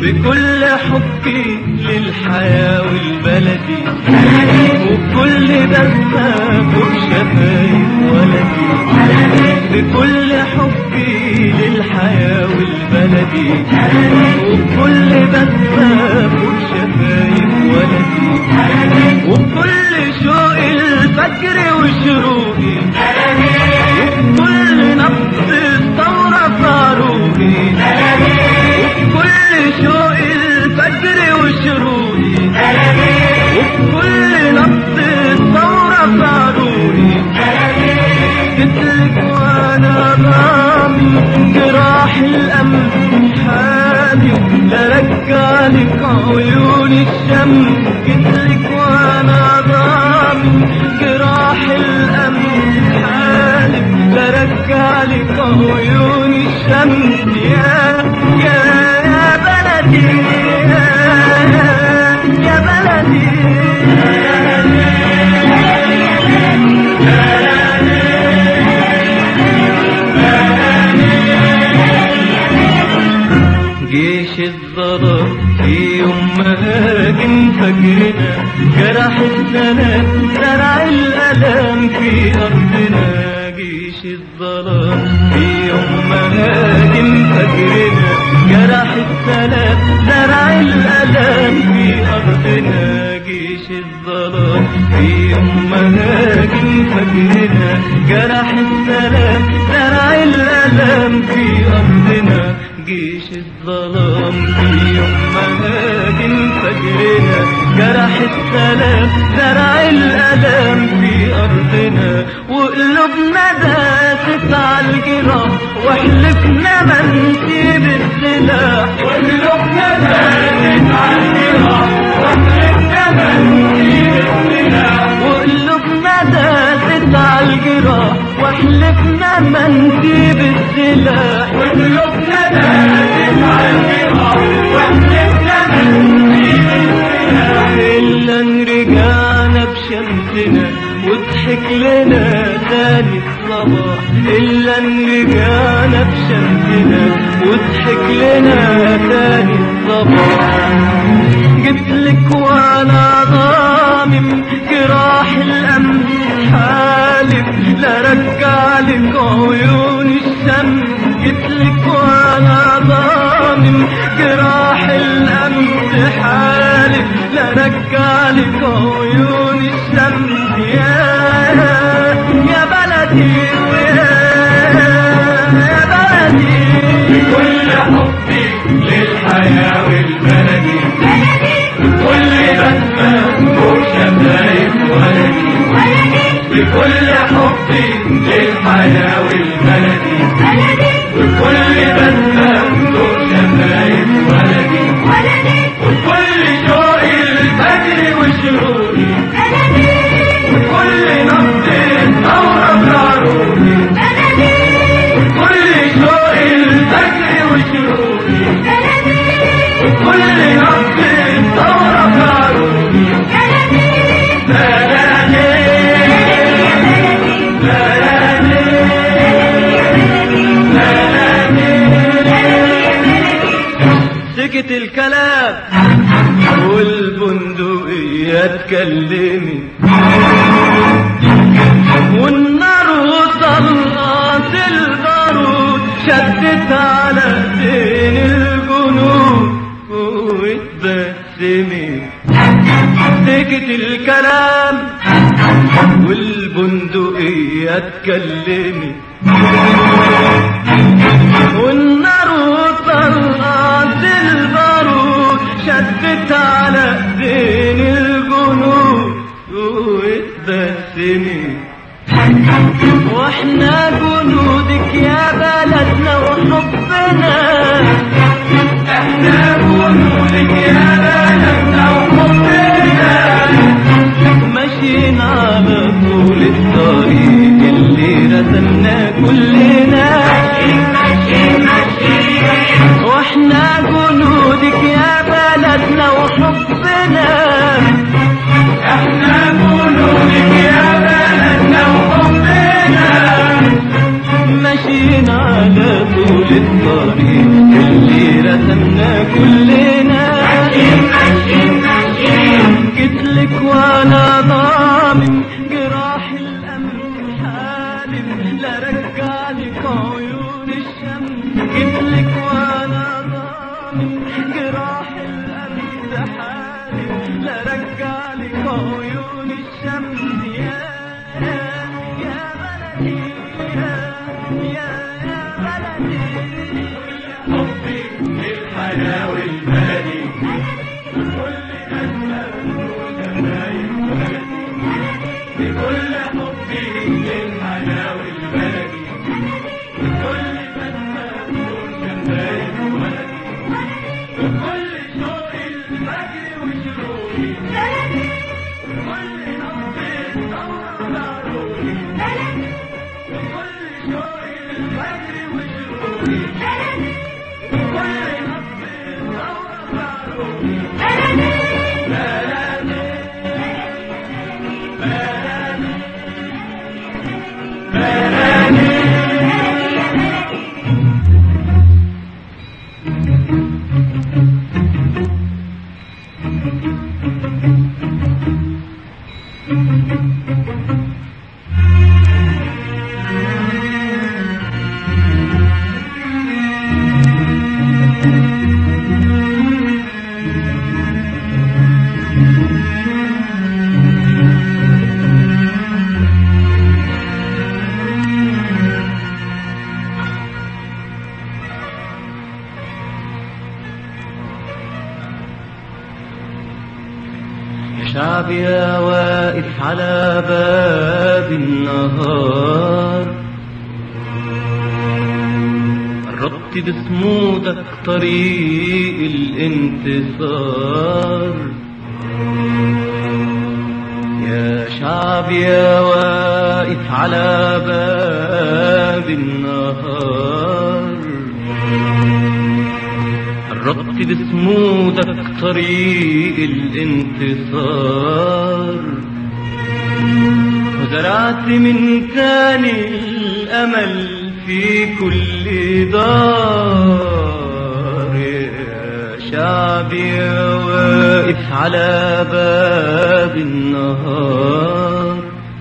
بكل حبي للحياة والبلدي، وبكل بسمة فوق شفايف ولدي، بكل حبي للحياة والبلدي، وبكل بسمة فوق شفايف ولدي، وبكل شوق الفجر وشروقي، وبكل نبض الثورة في عروقي، وبكل شوق الفجر وشروقي، وبكل نبض الثورة في عروقي، جيتلك وانا ضامن جراح الامل حالي، لرجعلك عيون الشمس، جيتلك وانا ضامن جراح الامل حالي، لرجعلك عيون الشمس، يا بلدي يا بلدي جيش الظلام في يوم ما هاجم فجرنا، جرح السلام زرع الألام في أرضنا، جيش الظلام في يوم ما هاجم فجرنا، جرح السلام زرع الألام في أرضنا، جيش الظلام في يوم ما هاجم فجرنا، جرح السلام زرع الألام في أرضنا، جيش الظلام في يوم ما هاجم فجرنا، جرح السلام زرع الألام في أرضنا، وقلوبنا داست عالجراح وحلفنا ما نسيب السلاح، وقلوبنا داست عالجراح وحلفنا ما نسيب السلاح، وقلوبنا داست عالجراح وحلفنا ما نسيب السلاح، وقلوبنا داست عالجراح وحلفنا ما نسيب السلاح، إلا إن رجعنا بشمسنا وضحك لنا تاني الصباح، إلا إن رجعنا بشمسنا وضحك لنا تاني الصباح، جبتلك وانا ضامم جراح الأمل حالف، لرجعلك عيون الشمس، جبتلك وانا ضامم جراح الأمل حالف، لرجعلك عيون الشمس، يا بلدي يا بلدي، بكل حبي للحياة والبلدي، بكل بسمة فوق شفايف ولدي، بكل حبي للحياة والبلدي، بكل بسمة فوق شفايف ولدي، وبكل شوق الفجر وشروقي، وكل نبض الثورة في عروقي، وكل شوق الفجر وشروقي، وكل نبض الثورة في عروقي، سكت الكلام والبندقية تكلمي، والنار وطلقت البارود شدت على ايدين الجنود واتبسمي، سكت الكلام والبندقية تكلمي، والنار وطلقت البارود شدت على ايدين الجنود واتبسمي، واحنا جنودك يا بلدنا وحبنا، احنا جنودك يا بلدنا وحبنا، ماشيين على طول الطريق اللي رسمناه كلنا، واحنا جنودك يا بلدنا وحبنا، احنا جنودك يا بلدنا وحبنا، الحلاوة البلدي كل نسمة وشفايف بلدي بكل حبي للحلاوة البلدي كل نسمة وشفايف بلدي بكل شوق الفجر وشروقي بكل نبض الثورة وعروقي بكل شوق الفجر وشروقي شعبي يا واقف على باب النهار قربت بصمودك طريق الانتصار يا شعبي يا واقف على باب النهار قربت بصمودك طريق الانتصار وزرعت من تاني الأمل في كل دار يا شعبي يا واقف على باب النهار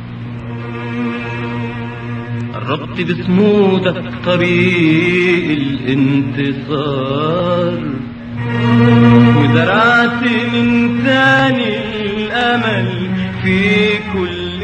قربت بصمودك طريق الانتصار وزرعت من تاني الأمل في كل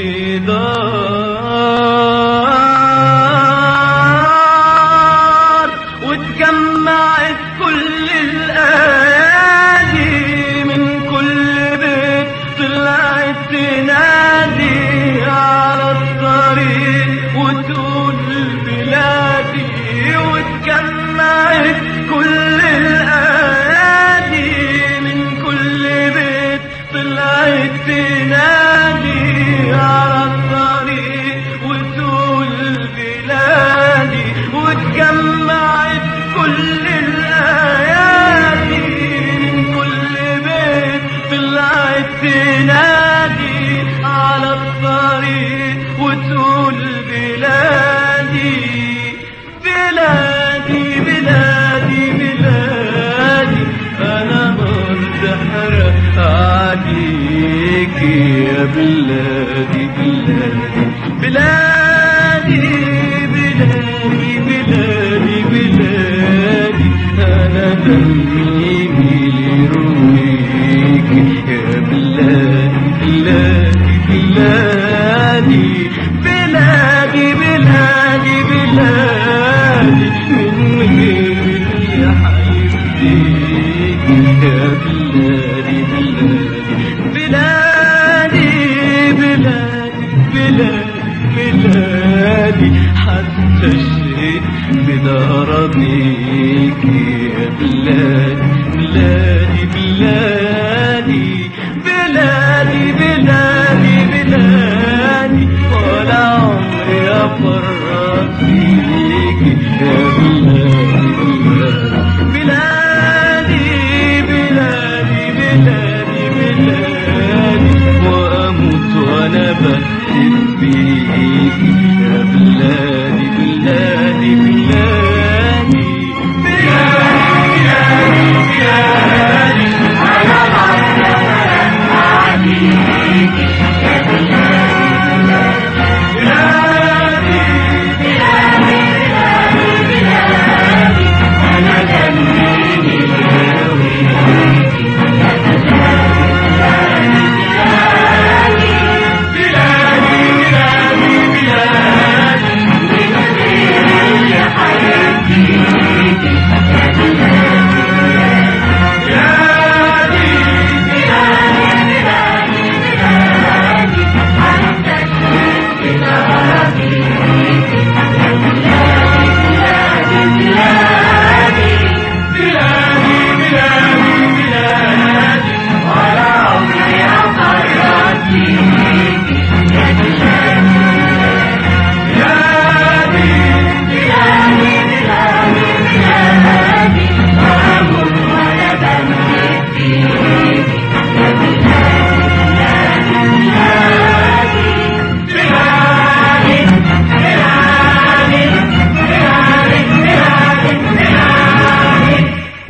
دار واتجمعت كل الأيادي من كل بيت طلعت تنادي على الطريق وتقول بلادي واتجمعت كل الأيادي من كل بيت طلعت تنادي على الطريق وتقول بلادي واتجمعت كل الأيادي من كل بيت طلعت تنادي على الطريق وتقول بلادي بلادي بلادي بلادي أنا برد حرق عليك يا بلادي بلادي بلادي بلادي بلادي بلادي أنا دمي لرويك يا بلادي بلادي بلادي بلادي بلادي من غير اللي حيفديك يا بلادي بلادي بلادي بلادي بلادي حتى الشيء بدار بيك يا بلادي بلادي بلادي